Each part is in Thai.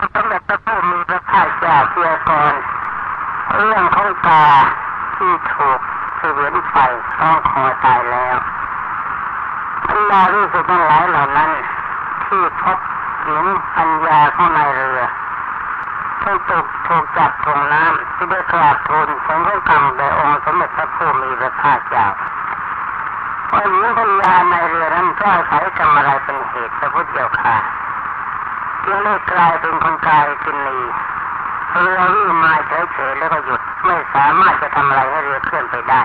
สมเด็จพระผู้มีพระภาคเจ้าพยากรณ์เรื่องของกาที่ถูกเสวียนไฟคล้องคอตายแล้วบรรดาฤาษีทั้งหลายเหล่านั้นที่พบเห็นปัญญาของนายเรือที่ถูกจับถ่วงน้ำที่ได้กราบทูลผลของกรรมแด่องค์สมเด็จพระผู้มีพระภาคเจ้าว่าหญิงปัญญาในเรือนั้นก็อาศัยกรรมอะไรเป็นเหตุพระพุทธเจ้าค่ะจึงได้กลายเป็นคนกายกินนีเรือวิ่งมาเฉยๆแล้วก็หยุดไม่สามารถจะทำอะไรให้เรือเคลื่อนไปได้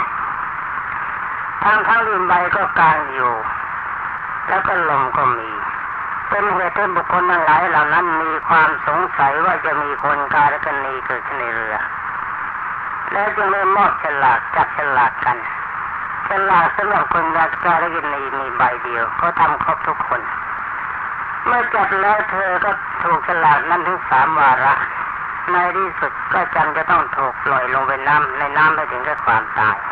ทั้งริมใบก็กลางอยู่แล้วก็ลมก็มีเป็นเหตุให้บุคคลทั้งหลายเหล่านั้นมีความสงสัยว่าจะมีคนกายกินนีเกิดขึ้นในเรือแล้วจึงได้มอบฉลากจับฉลากกันฉลากสำหรับคนกายกินนีมีใบเดียวเขาทำครบทุกคนเมื่อจับแล้วเธอก็ถูกฉลากนั้นถึง3 วาระในที่สุดก็จำจะต้องถูกปล่อยลงไปในน้ำไปถึงกับความตาย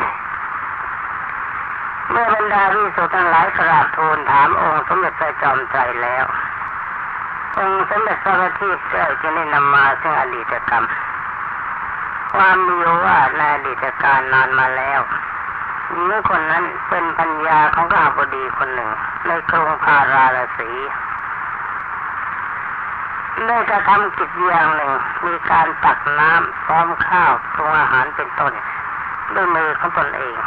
เมื่อบรรดาภิกษุทั้งหลายกราบทูลถามองค์สมเด็จพระจอมไตรแล้วองค์สมเด็จพระบัณฑิตเจ้าจึงได้นำมาซึ่งอดีตกรรมความมีว่าในอดีตการนานมาแล้วหญิงคนนั้นเป็นภรรยาของข้าพดีคนหนึ่งในกรุงพาราณสีได้กระทำกิจอย่างหนึ่งมีการตักน้ำพร้อมข้าวปรุงอาหารเป็นต้นด้วยมือของตนเอง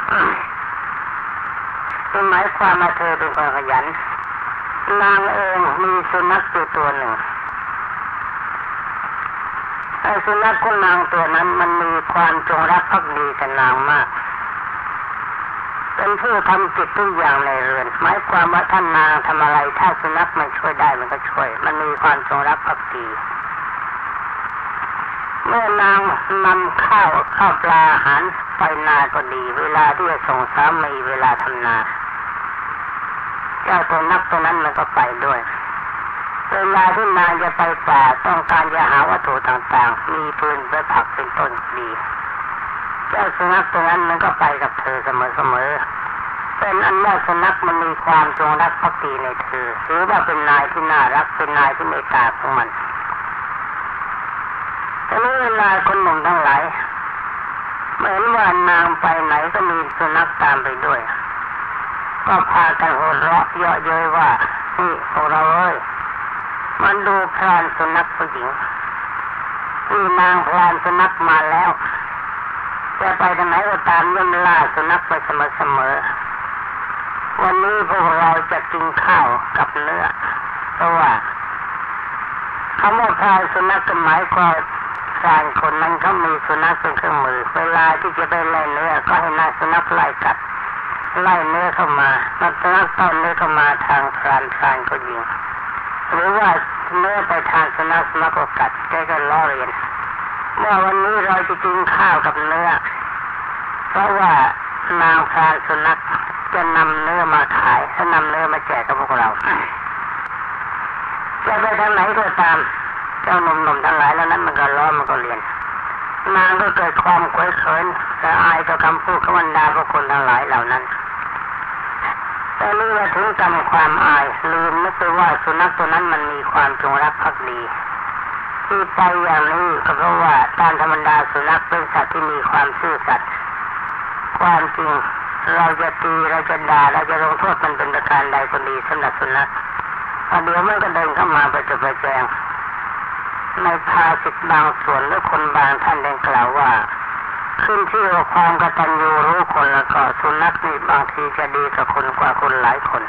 เป็นหมายความว่าเธอเป็นคนขยันนางเองมีสุนัขตัวหนึ่งไอ้สุนัขของนางตัวนั้นมันมีความจงรักภักดีกับนางมากเป็นผู้ทำกิจทุกอย่างในเรือนหมายความว่าท่านนางทำอะไรถ้าสุนัขมันช่วยได้มันก็ช่วยมันมีความจงรักภักดีเมื่อนางนำข้าวปลาอาหารไปนาก็ดีเวลาที่จะส่งสามีเวลาทำนาเจ้าตัวนักตัวนั้นมันก็ไปด้วยเวลาที่นางจะไปป่าต้องการจะหาวัตถุต่างๆมีปืนและผักเป็นต้นดีเจ้าสุนัขตัวนั้นมันก็ไปกับเธอเสมอเป็นอันว่าสุนัขมันมีความจงรักภักดีในเธอถือว่าเป็นนายที่น่ารักเป็นนายที่เมตตาของมันแต่เมื่อเวลาคนหนุ่มทั้งหลายเหมือนว่านางไปไหนก็มีสุนัขตามไปด้วยก็พากันหัวเราะเยาะเย้ยว่านี่พวกเราเอ้ยมันดูพรานสุนัขผู้หญิงนี่นางพรานสุนัขมาแล้วจะไปทางไหนก็ตามย่อมล่าสุนัขไปเสมอวันนี้พวกเราจะกินข้าวกับเนื้อเพราะว่าคำว่าพรานสุนัขก็หมายความพรานคนนั้นเขามีสุนัขเป็นเครื่องมือเวลาที่จะไปไล่เนื้อก็ให้นายสุนัขไล่กัดไล่เนื้อเข้ามาสุนัขต้อนเนื้อเข้ามาทางพรานก็ยิงหรือว่าเนื้อไปทางสุนัขก็กัดแกก็ล้อเลียนเมื่อวันนี้เราจะกินข้าวกับเนื้อเพราะว่านางพรานสุนัขจะนำเนื้อมาขายถ้านำเนื้อมาแจกกับพวกเราจะไปทางไหนก็ตามเจ้าหนุ่มๆทั้งหลายแล้วนั้นมันก็ล้อมันก็เลียนนางก็เกิดความเคว้งเขินและอายต่อคำพูดของบรรดาพวกคนทั้งหลายเหล่านั้นแต่เมื่อถึงกรรมความอายลืมนึกไปว่าสุนัขตัวนั้นมันมีความจงรักภักดีที่ไปอย่างนี้ก็เพราะว่าตามธรรมดาสุนัขเป็นสัตว์ที่มีความซื่อสัตย์ความจริงเราจะตีเราจะด่าเราจะลงโทษมันเป็นประการใดก็ดีสำหรับสุนัขเดี๋ยวมันก็เดินเข้ามาประจบประแจงในภาษิตบางส่วนหรือคนบางท่านได้กล่าวว่าขึ้นที่ว่าความกตัญญูรู้คนแล้วก็สุนัขนี่บางทีจะดีกับคนกว่าคนหลายคน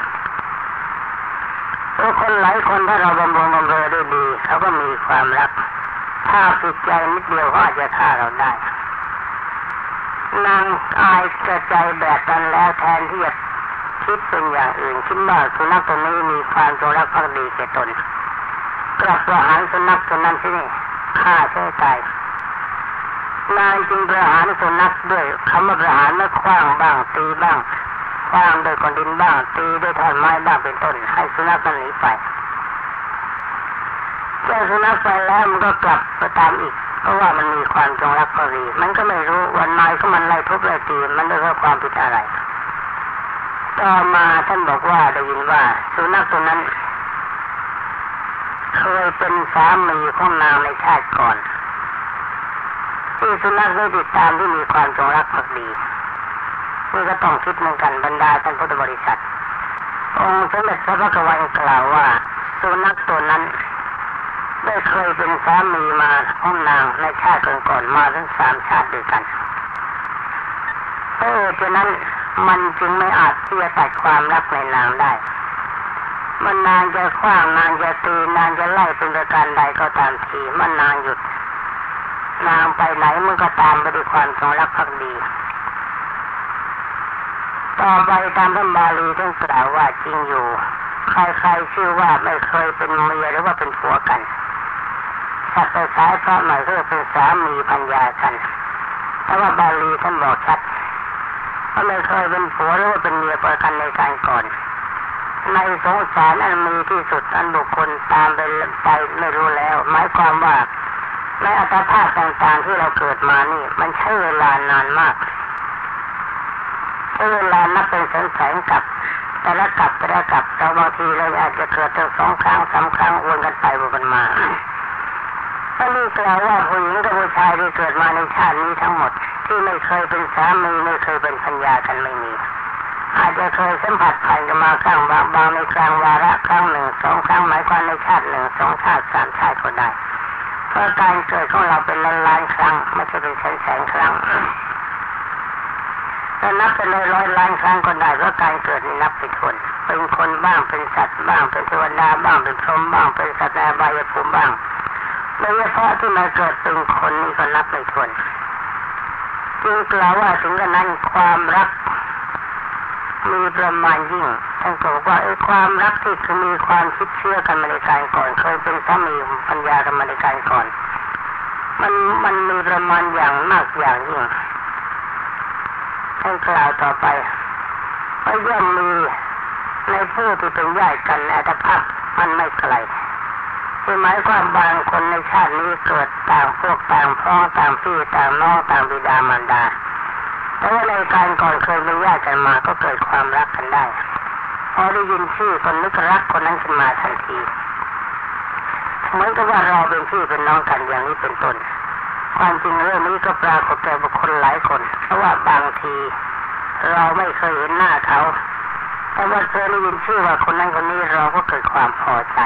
คนหลายคนถ้าเราบำรุงบำเรอได้ดีเขาก็มีความรักถ้าผิดใจนิดเดียวก็อาจจะฆ่าเราได้นางอายกระใจแบบนั้นแล้วแทนที่จะคิดเป็นอย่างอื่นคิดว่าสุนัขตัวนี้มีความจงรักภักดีแก่ตนกลับประหารสุนัขตัวนั้นที่นี่ฆ่าเสียตายนางจึงประหารสุนัขด้วยคำว่าประหารและขว้างบ้างตีบ้างขว้างด้วยก้อนดินบ้างตีด้วยท่อนไม้บ้างเป็นต้นให้สุนัขมันหนีไปเจ้าสุนัขไปแล้วมันก็กลับไปตามอีกเพราะว่ามันมีความจงรักภักดีมันก็ไม่รู้วันนายก็มันไล่ทุบไล่ตีมันด้วยความผิดอะไรต่อมาท่านบอกว่าได้ยินว่าสุนัขตัวนั้นเคยเป็นสามีของนางในชาติก่อนที่สุนัขได้ติดตามที่มีความจงรักภักดีนี่ก็ต้องคิดเหมือนกันบรรดาท่านพุทธบริษัทองค์สมเด็จพระพุทธวานกล่าวว่าสุนัขตัวนั้นได้เคยเป็นสามีมาของนางในชาติก่อนๆมาถึง3 ชาติด้วยกันฉะนั้นมันจึงไม่อาจที่จะตัดความรักในนางได้มันนางจะขว้างนางจะตีนางจะไล่เป็นประการใดก็ตามทีมันนางหยุดนางไปไหนมันก็ตามไปด้วยความจงรักภักดีต่อไปตามพระบาลีท่านกล่าวว่าจริงอยู่ใครๆชื่อว่าไม่เคยเป็นเมียหรือว่าเป็นผัวกันถ้าไปสายพระหน่อยก็เป็นสามีภรรยากันแต่ว่าบาลีท่านบอกชัดว่าไม่เคยเป็นผัวหรือว่าเป็นเมียกันในการก่อนในสงสารอันมีที่สุดอันบุคคลตามไปไม่รู้แล้วหมายความว่าในอัตภาพต่างๆที่เราเกิดมานี่มันใช้เวลานานมากใช้เวลานับเป็นแสนๆกับแต่ละกับเราบางทีเราอาจจะเกิดถึง2 ครั้ง 3 ครั้งวนกันไปวนกันมาท่านนี้กล่าวว่าผู้หญิงกับผู้ชายที่เกิดมาในชาตินี้ทั้งหมดที่ไม่เคยเป็นสามีไม่เคยเป็นภรรยากันไม่มีอาจจะเคยสัมผัสผ่านกันมาครั้งบางในกลางวาระครั้ง 1 2 ครั้งหมายความในชาติ 1 2 ชาติ 3 ชาติก็ได้เพราะการเกิดของเราเป็นล้านๆครั้งไม่ใช่เป็นแสนๆครั้งถ้านับเป็นร้อยล้านครั้งก็ได้เพราะการเกิดนี่นับเป็นคนเป็นคนบ้างเป็นสัตว์บ้างเป็นเทวดาบ้างเป็นพรหมบ้างเป็นสัตว์ในอบายภูมิบ้างโดยเฉพาะที่มาเกิดเป็นคนนี่ก็นับไม่ถ้วนจึงกล่าวว่าถึงกระนั้นความรักมีประมาณยิ่งท่านบอกว่าความรักที่มีความคิดเชื่อกันมาในการก่อนเคยเป็นสามีภรรยากันมาในการก่อนมันมีประมาณอย่างมากอย่างยิ่งท่านกล่าวต่อไปว่าย่อมมีในผู้ที่เป็นญาติกันอัตภาพมันไม่ไกลคือหมายความบางคนในชาตินี้เกิดต่างพวกต่างพ้องต่างพี่ต่างน้องต่างบิดามารดาแต่ว่าในการก่อนเคยเป็นญาติกันมาก็เกิดความรักกันได้พอได้ยินชื่อคนนึกรักคนนั้นขึ้นมาทันทีเหมือนกับว่าเราเป็นพี่เป็นน้องกันอย่างนี้เป็นต้นความจริงเรื่องนี้ก็ปรากฏแก่บุคคลหลายคนเพราะว่าบางทีเราไม่เคยเห็นหน้าเขาแต่ว่าเคยได้ยินชื่อว่าคนนั้นคนนี้เราก็เกิดความพอใจ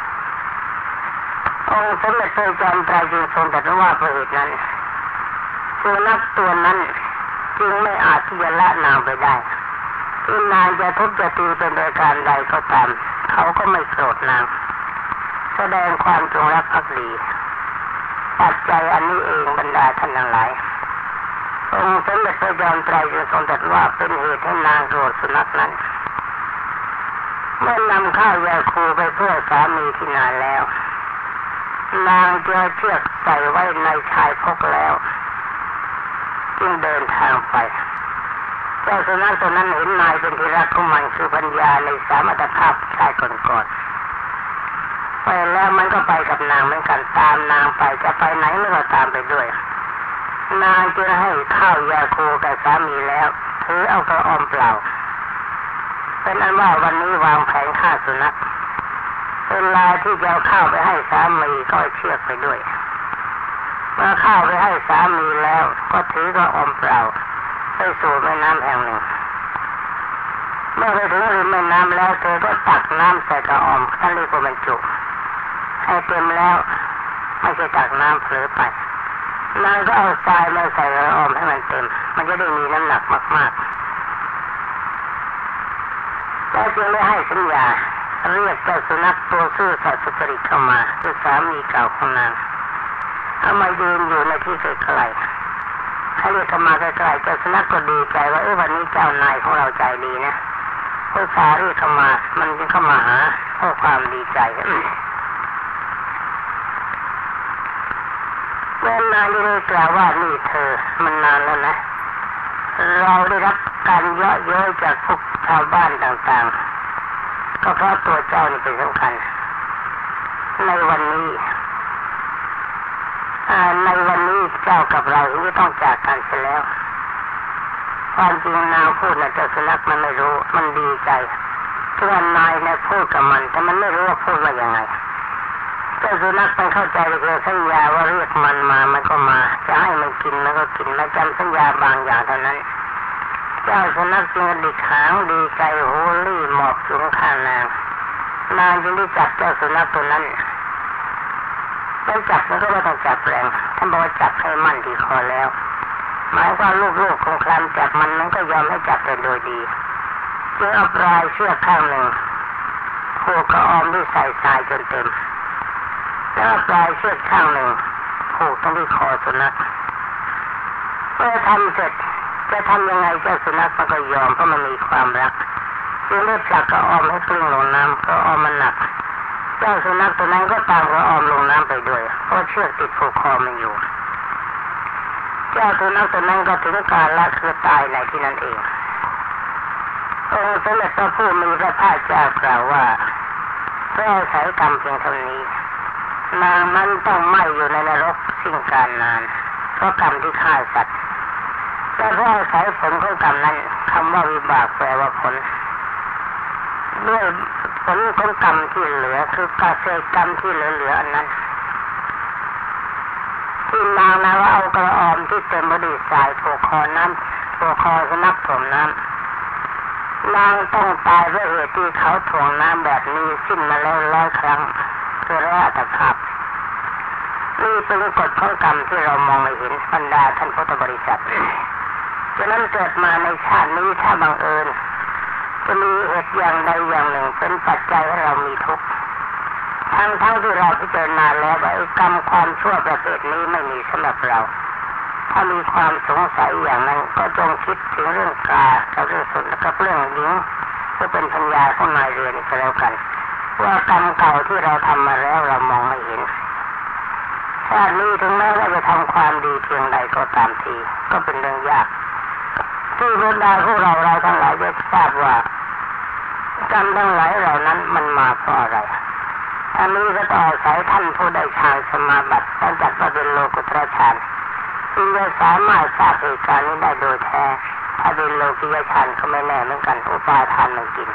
องค์สมเด็จพระจอมไตรจึงทรงตรัสว่าเพราะเหตุนั้นสุนัขตัวนั้นจึงไม่อาจที่จะละนางไปได้ที่นางจะทุบจะตีเป็นประการใดก็ตามเขาก็ไม่โกรธนางแสดงความจงรักภักดีปัจจัยอันนี้เองบรรดาท่านทั้งหลายองค์สมเด็จพระจอมไตรจึงทรงตรัสว่าเป็นเหตุให้นางโกรธสุนัขนั้นเมื่อนำข้าวยาคูไปเพื่อสามีที่นานแล้วนางเจอเชือกใส่ไว้ในชายพกแล้วจึงเดินทางไปเจ้าสุนัขตัวนั้นเห็นนายเป็นที่รักของมันคือปัญญาในสามัตภาพชายก่อนๆไปแล้วมันก็ไปกับนางเหมือนกันตามนางไปจะไปไหนมันก็ตามไปด้วยนางจึงให้ข้าวยาคูกับสามีแล้วถือเอากระออมเปล่าเป็นอันว่าวันนี้วางแผนฆ่าสุนัขเวลาที่จะเอาข้าวไปให้สามีก็เชือกไปด้วยเมื่อข้าวไปให้สามีแล้วก็ถือกระออมเปล่าไปสู่แม่น้ำแห่งหนึ่งเมื่อไปถึงริมแม่น้ำแล้วเธอก็ตักน้ำใส่กระออมท่านเรียกว่าบรรจุให้เต็มแล้วไม่ใช่ตักน้ำเผลอไปนางก็เอาทรายมาใส่กระออมให้มันเต็มมันจะได้มีน้ำหนักมากๆแล้วจึงได้ให้สัญญาเรียกเจ้าสุนัขตัวซื่อสัตย์สุจริตเข้ามาคือสามีเก่าของนางเอามายืนอยู่ในที่ไกลๆให้เรียกเข้ามาไกลๆเจ้าสุนัขก็ดีใจว่าวันนี้เจ้านายของเราใจดีนะพวกสารีเข้ามามันจึงเข้ามาหาเพราะความดีใจเมื่อนางได้กล่าวว่านี่เธอมันนานแล้วนะเราได้รับการเยาะเย้ยจากพวกชาวบ้านต่างๆก็เพราะตัวเจ้านี่เป็นสำคัญในวันนี้เจ้ากับเราที่ต้องจากกันเสียแล้วความจริงนางพูดนะเจ้าสุนัขมันไม่รู้มันดีใจที่ว่านายเนี่ยพูดกับมันแต่มันไม่รู้ว่าพูดว่ายังไงเจ้าสุนัขมันเข้าใจเรื่องสัญญาว่าเรียกมันมามันก็มาจะให้มันกินมันก็กินมันจำสัญญาบางอย่างเท่านั้นเจ้าสุนัขจึงดิกหางดีใจโหรี่หมอบสูงข้างนางจึงได้จับเจ้าสุนัขตัวนั้นไม่จับมันก็ไม่ต้องจับแรงท่านบอกว่าจับให้มั่นที่คอแล้วหมายว่าลูกๆของคลำจับมันก็ยอมให้จับแต่โดยดีจึงเอาปลายเชือกข้างหนึ่งผูกกระออมด้วยสายทรายจนเต็มแล้วปลายเชือกข้างหนึ่งผูกตรงที่คอสุนัขเมื่อทำเสร็จจะทำยังไงเจ้าสุนัขมันก็ยอมเพราะมันมีความรักจึงได้ผลักกระออมให้กลิ้งลงน้ำกระออมมันหนักเจ้าสุนัขตัวนั้นก็ตามกระออมลงน้ำไปด้วยเพราะเชือกติดผูกคอมันอยู่เจ้าสุนัขตัวนั้นก็ถึงกาลละคือตายในที่นั้นเององค์สมเด็จพระผู้มีพระภาคเจ้ากล่าวว่าเพราะอาศัยกรรมเพียงเท่านี้นางมันต้องไม่อยู่ในนรกสิ้นกาลนานเพราะกรรมที่ฆ่าสัตว์แต่เพราะอาศัยผลของกรรมนั้นคำว่าวิบากแปลว่าผลด้วยผลของกรรมที่เหลือคือกาเศษกรรมที่เหลืออันนั้นที่นางว่าเอากระออมที่เต็มบดีสายผูกคอน้ำผูกคอสุนัขถ่วงน้ำนางต้องตายเพราะเหตุที่เขาถ่วงน้ำแบบนี้สิ้นมาแล้ว100 ครั้งคือระอัตภาพนี่เป็นกฎของกรรมที่เรามองไม่เห็นบรรดาท่านพุทธบริษัทฉะนั้นเกิดมาในชาตินี้ถ้าบังเอิญจะมีเหตุอย่างใดอย่างหนึ่งเป็นปัจจัยให้เรามีทุกข์ทั้งที่เราพิจารณาแล้วว่ากรรมความชั่วประเภทนี้ไม่มีสำหรับเราถ้ามีความสงสัยอย่างนั้นก็จงคิดถึงเรื่องกากับเรื่องสนกับเรื่องหญิงก็เป็นปัญญาของนายเรือนก็แล้วกันว่ากรรมเก่าที่เราทำมาแล้วเรามองไม่เห็นชาตินี้ถึงแม้ว่าจะทำความดีเพียงใดก็ตามทีก็เป็นเรื่องยากที่บรรดาพวกเราทั้งหลายได้ทราบว่ากรรมทั้งหลายเหล่านั้นมันมาเพราะอะไรอันนี้ก็ต้องอาศัยท่านผู้ได้ฌานสมาบัติท่านจัดว่าเป็นโลกุตระฌานจึงจะสามารถทราบเหตุการณ์นี้ได้โดยแท้ถ้าเป็นโลกิยฌานก็ไม่แน่เหมือนกันอุปาทานมันกิน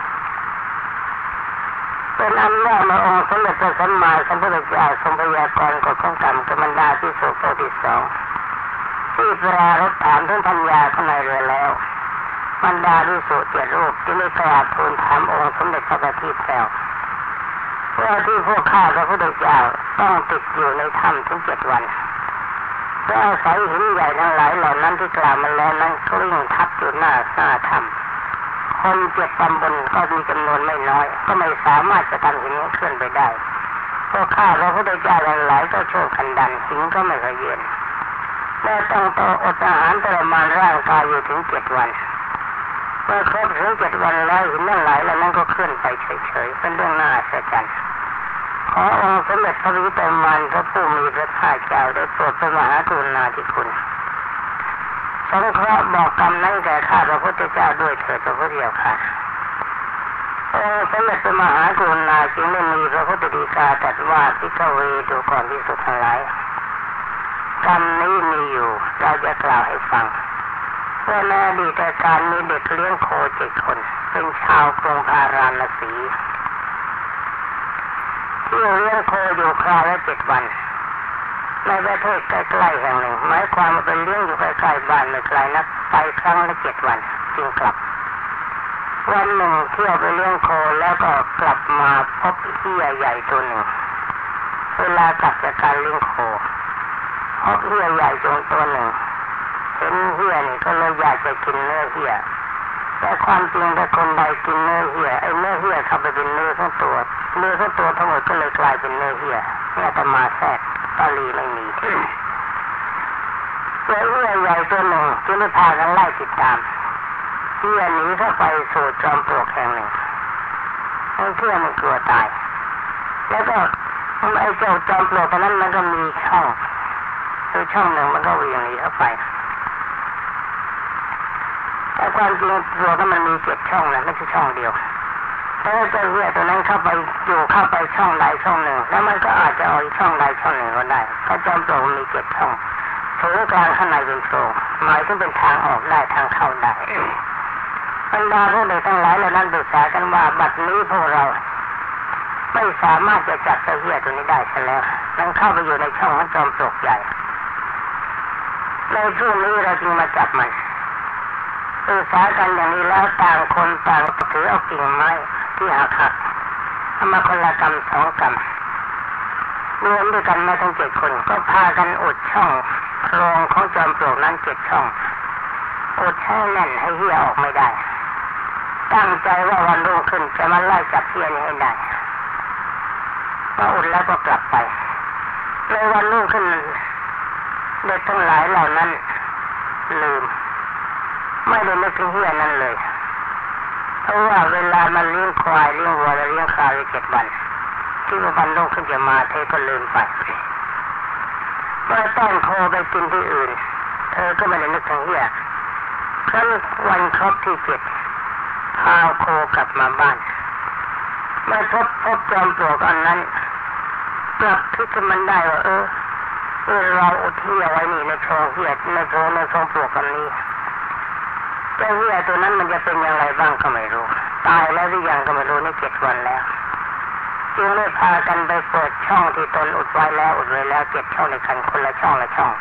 เป็นอันว่าในองค์สมเด็จพระสัมมาสัมพุทธเจ้าทรงพยากรณ์กฎของกรรมกับบรรดาที่สุโขที่2ที่ปรารภถามถึงปัญญาข้างในเรือแล้วบรรดาที่สุ7 รูปที่ได้กราบทูลถามองค์สมเด็จพระบัณฑิตแล้วเพื่อที่พวกข้าพระพุทธเจ้าต้องติดอยู่ในถ้ำถึง7 วันเพื่ออาศัยหินใหญ่ทั้งหลายเหล่านั้นที่กล่าวมาแล้วนั้นกลิ้งทับอยู่หน้าถ้ำคน7 ตำบลก็มีจำนวนไม่น้อยก็ไม่สามารถจะทำหินเคลื่อนไปได้พวกข้าพระพุทธเจ้าหลายก็ช่วยกันดันหินก็ไม่เคยเย็นและต้องอดอาหารทรมานร่างกายอยู่ถึง7 วันเมื่อครบถึง7 วันแล้วหินทั้งหลายเหล่านั้นก็เคลื่อนไปเฉยๆเป็นเรื่องน่าอัศจรรย์ขอองค์สมเด็จพระวิปัสสนาพระผู้มีพระภาคเจ้าได้โปรดพระมหากรุณาธิคุณสงเคราะห์บอกกรรมนั้นแก่ข้าพระพุทธเจ้าด้วยเถิดพระพุทธเจ้าค่ะองค์สมเด็จพระมหากรุณาจึงได้มีพระพุทธฎีกาตรัสว่าภิกขเวดูก่อนภิกษุทั้งหลายกรรมนี้มีอยู่เราจะกล่าวให้ฟังเมื่อในอดีตการมีเด็กเลี้ยงโค7 คนเป็นชาวกรุงพาราณสีที่เลี้ยงโคอยู่คราวละ7 วันในประเทศใกล้ๆแห่งหนึ่งหมายความว่าเป็นเลี้ยงอยู่ใกล้ๆบ้านไม่ไกลนักไปครั้งละ7 วันจึงกลับวันหนึ่งเที่ยวไปเลี้ยงโคแล้วก็กลับมาพบเหี้ยใหญ่ตัวหนึ่งเวลากลับจากการเลี้ยงโคพบเหี้ยใหญ่ตัวหนึ่งเห็นเหี้ยนี่ก็เลยอยากจะกินเนื้อเหี้ยแต่ความจริงถ้าคนใดกินเนื้อเหี้ยไอ้เนื้อเหี้ยเข้าไปเป็นเนื้อทั้งตัวทั้งหมดก็เลยกลายเป็นเนื้อเหี้ยเนี่ยแต่มาแทรกตาลีไม่มีเหี้ยใหญ่ตัวหนึ่งจึงได้พากันไล่ติดตามเหี้ยหนีเข้าไปสู่จอมปลวกแห่งหนึ่งเหี้ยมันกลัวตายแล้วก็ไอ้เจ้าจอมปลวกนั้นมันก็มีช่องหนึ่งมันก็วิ่งหนีเข้าไปแต่ความจริงตัวก็มันมี7 ช่องนะไม่ใช่ช่องเดียวถ้าเจ้าเหี้ยตัวนั้นเข้าไปช่องใดช่องหนึ่งแล้วมันก็อาจจะออกช่องใดช่องหนึ่งก็ได้เพราะจอมปลวกมี7 ช่องศูนย์กลางข้างในเป็นโพรงหมายถึงเป็นทางออกได้ทางเข้าได้บรรดาผู้ใดทั้งหลายเหล่านั้นปรึกษากันว่าบัดนี้พวกเราไม่สามารถจะจับเจ้าเหี้ยตัวนี้ได้ซะแล้วมันเข้าไปอยู่ในช่องของจอมปลวกใหญ่ในช่วงนี้เราจึงมาจับมันสื่อสารกันอย่างนี้แล้วต่างคนต่างถือเอากิ่งไม้ที่หักเอามาคนละกำ2 กำรวมด้วยกันมาทั้ง7 คนก็พากันอุดช่องโพรงของจอมปลวกนั้น7 ช่องอุดให้แน่นให้เหี้ยออกไม่ได้ตั้งใจว่าวันรุ่งขึ้นจะมาไล่จับเหี้ยนี้ให้ได้พออุดแล้วก็กลับไปในวันรุ่งขึ้นเด็กทั้งหลายเหล่านั้นลืมไม่ได้นึกถึงเหี้ยนั้นเลยเพราะว่าเวลามันเลี้ยงควายเลี้ยงวัวและเลี้ยงข้าวอยู่7 วันที่วันรุ่งขึ้นจะมาเธอก็ลืมไปเมื่อต้อนโคไปกินที่อื่นเธอก็ไม่ได้นึกถึงเหี้ยครั้นวันครบที่7พาโคกลับมาบ้านเมื่อพบจอมปลวกอันนั้นกลับคิดขึ้นมันได้ว่าเราอุทิศเอาไว้นี่ในโชว์เหี้ยในโชว์ปลวกอันนี้เจ้าเหี้ยตัวนั้นมันจะเป็นอย่างไรบ้างก็ไม่รู้ตายแล้วหรือยังก็ไม่รู้ใน7 วันแล้วจึงได้พากันไปเปิดช่องที่ตนอุดไว้แล้ว7 ช่องในกันคนละช่อง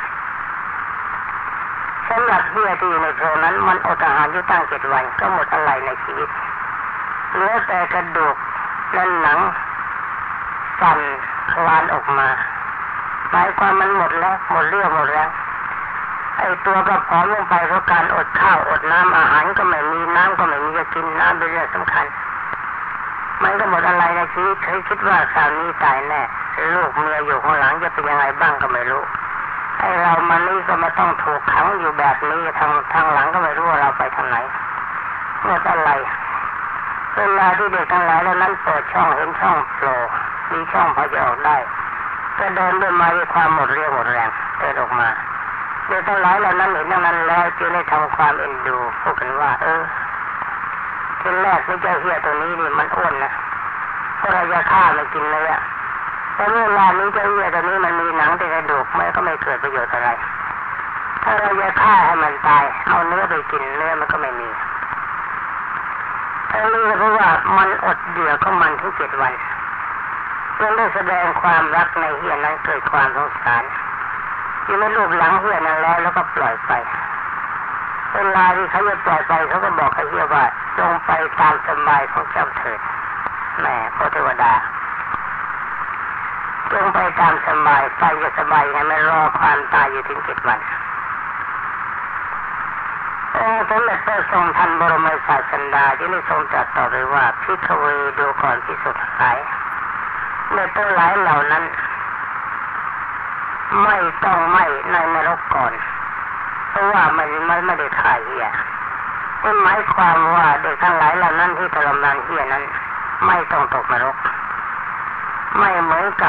สำหรับเหี้ยที่อยู่ในโพรงนั้นมันอดอาหารอยู่ตั้ง7 วันก็หมดอะไรในชีวิตเหลือแต่กระดูกและหนังสั่นคลานออกมาหมายความมันหมดแล้วหมดเรื่องหมดแล้วไอ้ตัวก็ผอมลงไปเพราะการอดข้าวอดน้ำอาหารก็ไม่มีน้ำก็ไม่มีจะกินน้ำเป็นเรื่องสำคัญมันก็หมดอะไรในชีวิตเคยคิดว่าคราวนี้ตายแน่ลูกเมียอยู่ข้างหลังจะเป็นยังไงบ้างก็ไม่รู้ไอ้เรามันนี่ก็มาต้องถูกขังอยู่แบบนี้ทางหลังก็ไม่รู้ว่าเราไปทางไหนหมดอะไรเวลาที่เด็กทั้งหลายเหล่านั้นเปิดช่องเห็นช่องโผล่มีช่องพอจะออกได้ก็เดินด้วยมาด้วยความหมดเรี่ยวหมดแรงเดินออกมาเด็กทั้งหลายเหล่านั้นเห็นดังนั้นแล้วจึงได้ทำความเอ็นดูพูดกันว่าทีแรกนี่เจ้าเหี้ยตัวนี้นี่มันอ้วนนะเพราะเราจะฆ่ามันกินเลยอะแต่เวลานี้เจ้าเหี้ยตัวนี้มันมีหนังแต่กระดูกไม่ก็ไม่เกิดประโยชน์อะไรถ้าเราจะฆ่าให้มันตายเอาเนื้อไปกินเนื้อมันก็ไม่มีทั้งนี้เพราะว่ามันอดเหยื่อของมันถึง7 วันเพื่อได้แสดงความรักในเหี้ยนั้นเกิดความสงสารจึงได้ลูบหลังเหี้ยนั้นแล้วก็ปล่อยไปเวลาที่เขาจะปล่อยไปเขาก็บอกกับเหี้ยว่าจงไปตามสบายของเจ้าเถิดแม่พระเทวดาจงไปตามสบายไปจะสบายไงไม่รอความตายอยู่ถึง7 วันสมเด็จพระทรงทันบรมศาสดาที่ได้ทรงตรัสต่อไปว่าภิกขเวดูก่อนภิกษุทั้งหลายในตัวหลายเหล่านั้นไม่ต้องไม่ในนรกก่อนเพราะว่ามันไม่ได้ฆ่าเหี้ยนั่นหมายความว่าเด็กทั้งหลายเหล่านั้นที่ทรมานเหี้ยนั้นไม่ต้องตกนรกไม่เหมือนกับ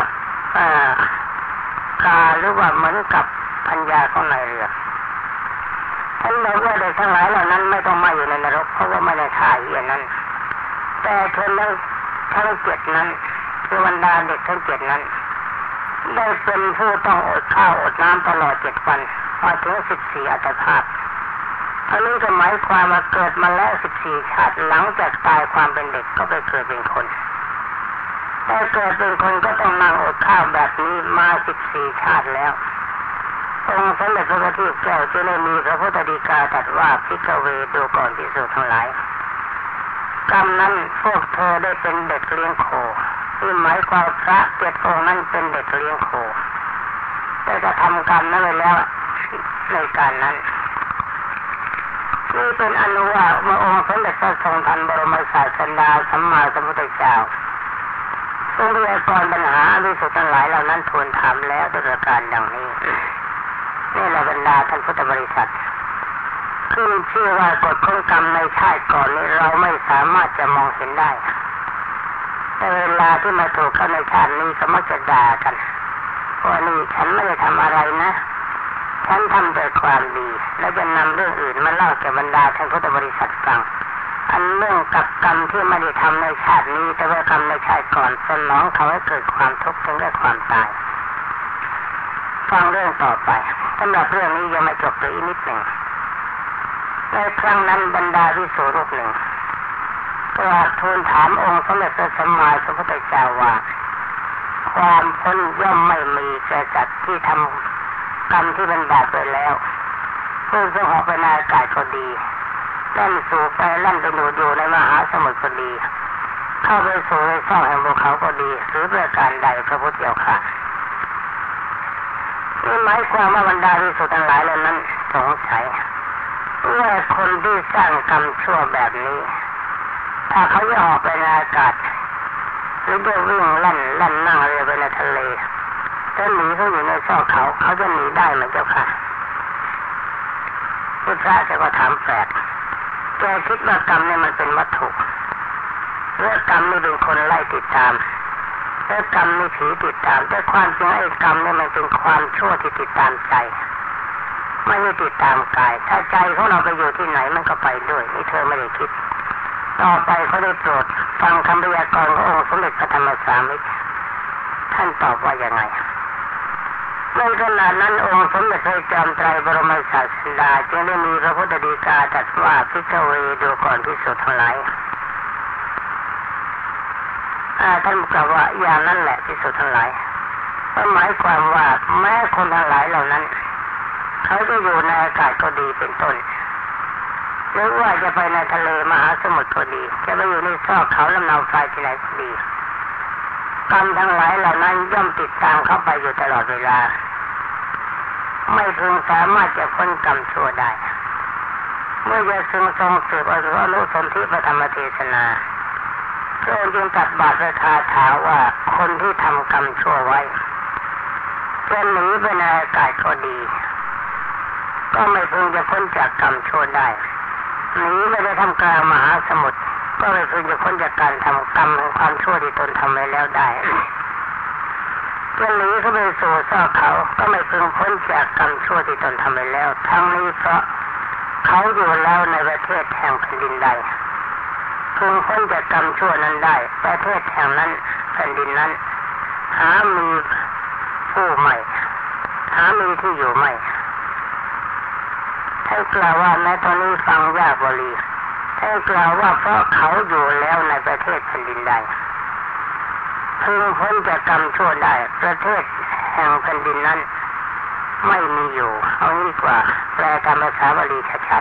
กาหรือว่าเหมือนกับปัญญาของนายเรือท่านบอกว่าเด็กทั้งหลายเหล่านั้นไม่ต้องมาอยู่ในนรกเพราะว่าไม่ได้ฆ่าเหี้ยนั้นแต่คนทั้ง7นั้นคือบรรดาเด็กทั้ง7นั้นได้เป็นผู้ต้องอดข้าวอดน้ำตลอด7 วันมาถึง14 อัตภาพอันนี้ก็หมายความว่าเกิดมาแล้ว14 ชาติหลังจากตายความเป็นเด็กก็ไปเกิดเป็นคนแต่เกิดเป็นคนก็ต้องนั่งอดข้าวแบบนี้มา14 ชาติแล้วองค์สมเด็จพระพุทธเจ้าจึงได้มีพระพุทธฎีกาตรัสว่าภิกขเวดูก่อนภิกษุทั้งหลายกรรมนั้นพวกเธอได้เป็นเด็กเลี้ยงโคที่หมายความพระ7 องค์นั้นเป็นเด็กเลี้ยงโคได้กระทำกรรมนั้นไว้แล้วในการนั้นนี่เป็นอนุว่าเมื่อองค์สมเด็จพระทรงทันบรมศาสดาสัมมาสัมพุทธเจ้าทรงพยากรณ์ปัญหาภิกษุทั้งหลายเหล่านั้นทูลถามแล้วด้วยประการดังนี้นี่แหละบรรดาท่านพุทธบริษัทขึ้นชื่อว่ากฎของกรรมในชาติก่อนนี้เราไม่สามารถจะมองเห็นได้แต่เวลาที่มาถูกเข้าในชาตินี้ก็มักจะด่ากันว่านี่ฉันไม่ได้ทำอะไรนะฉันทำแต่ความดีแล้วจะนำเรื่องอื่นมาเล่าแก่บรรดาท่านพุทธบริษัทฟังอันเรื่องกับกรรมที่ไม่ได้ทำในชาตินี้แต่ว่ากรรมในชาติก่อนสนองเขาให้เกิดความทุกข์ถึงได้ความตายฟังเรื่องต่อไปสำหรับเรื่องนี้ยังไม่จบเลยอีกนิดหนึ่งในครั้งนั้นบรรดาภิกษุรูปหนึ่งว่าทูลถามองค์สมเด็จพระสัมมาสัมพุทธเจ้าว่าความพ้นย่อมไม่มีแก่สัตว์ที่ทำกรรมที่เป็นบาปไปแล้วเพื่อจะออกไปในอากาศก็ดีเล่นสู่ไปเล่นไปอยู่ในมหาสมุทรก็ดีเข้าไปสู่ในช่องแห่งภูเขาก็ดีหรือประการใดพระพุทธเจ้าค่ะนี่หมายความว่าบรรดาภิกษุทั้งหลายเหล่านั้นสงสัยว่าคนที่สร้างกรรมชั่วแบบนี้ถ้าเขาจะออกไปในอากาศหรือจะวิ่งลั่นนั่งเรือไปในทะเลถ้าหนีเขาอยู่ในซอกเขาจะหนีได้ไหมเจ้าค่ะพุทธะจะก็ถามแปลกแกคิดว่ากรรมเนี่ยมันเป็นวัตถุเรื่องกรรมนี่เป็นคนไล่ติดตามเรื่องกรรมนี่ผีติดตามแต่ความจริงไอ้กรรมเนี่ยมันเป็นความชั่วที่ติดตามใจไม่ได้ติดตามกายถ้าใจของเราไปอยู่ที่ไหนมันก็ไปด้วยนี่เธอไม่ได้คิดต่อไปเขาได้โปรดฟังคำพยากรณ์ขององค์สมเด็จพระธรรมสามิตรท่านตอบว่ายังไงในขณะนั้นองค์สมเด็จพระจอมไตรบรมศาสดาจึงได้มีพระพุทธฎีกาตรัสว่าภิกขเวดูก่อนภิกษุทั้งหลายท่านกล่าวว่าอย่างนั้นแหละภิกษุทั้งหลายหมายความว่าแม้คนทั้งหลายเหล่านั้นเขาจะอยู่ในอากาศก็ดีเป็นต้นหรือว่าจะไปในทะเลมหาสมุทรก็ดีจะไปอยู่ในซอกเขาลำนาวไฟที่ไหนก็ดีกรรมทั้งหลายเหล่านั้นย่อมติดตามเข้าไปอยู่ตลอดเวลาไม่พึงสามารถจะพ้นกรรมชั่วได้เมื่อจะทรงสืบอนุสนธิพระธรรมเทศนาพระองค์จึงตรัสบาทประคาถาว่าคนที่ทำกรรมชั่วไว้จะหนีไปในอากาศก็ดีก็ไม่พึงจะพ้นจากกรรมชั่วได้หนีไปในท่ามกลางมหาสมุทรก็ไม่พึงจะพ้นจากการทำกรรมแห่งความชั่วที่ตนทำไว้แล้วได้จะหนีเข้าไปสู่ซอกเขาก็ไม่พึงพ้นจากกรรมชั่วที่ตนทำไว้แล้วทั้งนี้เพราะเขาอยู่แล้วในประเทศแห่งแผ่นดินใดพึงพ้นจากกรรมชั่วนั้นได้ประเทศแห่งนั้นแผ่นดินนั้นหามีผู้ใหม่หามีที่อยู่ใหม่ท่านกล่าวว่าในตอนนี้ฟังยากบริท่านกล่าวว่าเพราะเขาอยู่แล้วในประเทศแผ่นดินใดพึงพ้นจากกรรมชั่วได้ประเทศแห่งแผ่นดินนั้นไม่มีอยู่เอางี้กว่าแปลตามภาษาบาลีชัด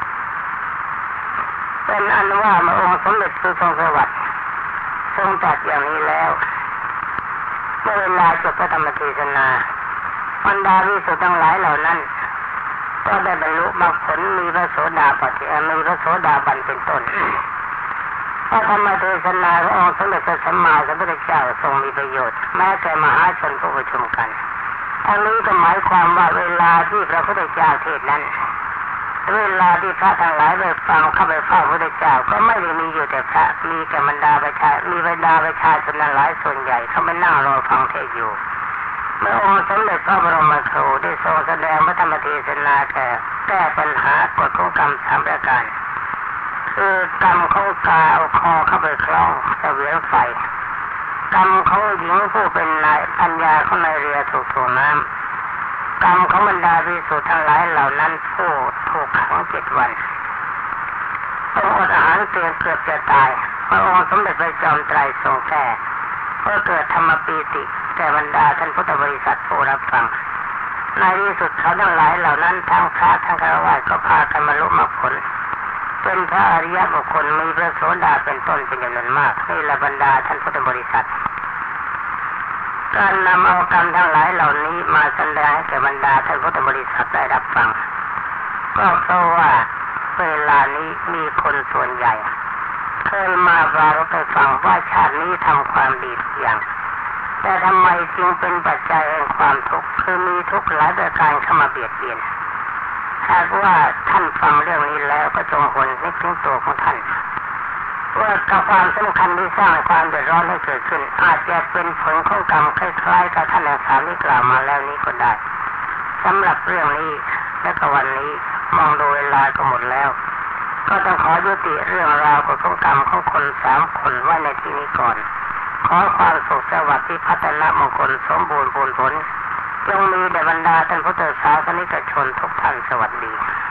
ๆเป็นอันว่าพระองค์สมเด็จพระทรงสวัสดิ์ทรงตรัสอย่างนี้แล้วเมื่อเวลาจบพระธรรมเทศนาบรรดาภิกษุทั้งหลายเหล่านั้นก็ได้บรรลุมรรคผลมีพระโสดาบันเป็นต้นพระธรรมเทศนาขององค์สมเด็จพระสัมมาสัมพุทธเจ้าทรงมีประโยชน์แม้แต่มหาชนผู้ประชุมกันทั้งนี้ก็หมายความว่าเวลาที่พระพุทธเจ้าเทศนั้นเวลาที่พระทั้งหลายไปฟังเข้าไปเฝ้าพระพุทธเจ้าก็ไม่ได้มีอยู่แต่พระมีแต่บรรดาประชาชนหลายส่วนใหญ่เขาไปนั่งรอฟังเทศอยู่เมื่อองค์สมเด็จพระบรมครูได้ทรงแสดงพระธรรมเทศนาแก้ปัญหากฎของกรรม3ประการคือกรรมของกาเอาคอเข้าไปคล้องเสวียงไฟกรรมของหญิงผู้เป็นนายปัญญาของนายเรือถูกถ่วงน้ำกรรมของบรรดาภิกษุทั้งหลายเหล่านั้นผู้ถูกขัง7 วันต้องอดอาหารเกือบจะตายพระองค์สมเด็จพระจอมไตรทรงแก้เพื่อเกิดธรรมปีติแก่บรรดาท่านพุทธบริษัทผู้รับฟังในที่สุดเขาทั้งหลายเหล่านั้นทั้งพระทั้งฆราวาสก็พากันบรรลุมรรคผลเป็นพระอริยบุคคลมีพระโสดาเป็นต้นเป็นจำนวนมากนี่ละบรรดาท่านพุทธบริษัทการนำเอากรรมทั้งหลายเหล่านี้มาแสดงให้แก่บรรดาท่านพุทธบริษัทได้รับฟังก็เพราะว่าเวลานี้มีคนส่วนใหญ่เคยมาปรารภให้ฟังว่าชาตินี้ทำความดีทุกอย่างแต่ทำไมจึงเป็นปัจจัยแห่งความทุกข์คือมีทุกข์หลายประการเข้ามาเบียดเบียนหากว่าท่านฟังเรื่องนี้แล้วก็จงหวนนึกถึงตัวของท่านว่ากับความสำคัญที่สร้างความเดือดร้อนให้เกิดขึ้นอาจจะเป็นผลของกรรมคล้ายๆกับท่านอาจารย์ที่กล่าวมาแล้วนี้ก็ได้สำหรับเรื่องนี้และก็วันนี้มองดูเวลาก็หมดแล้วก็ต้องขอยุติเรื่องราวของกรรมของคน3 คนไว้ในที่นี้ก่อนขอความสุขสวัสดิ์ที่พัฒนามงคลสมบูรณ์ผลจงมีแด่บรรดาท่านพุทธศาสนิกชนทุกท่านสวัสดี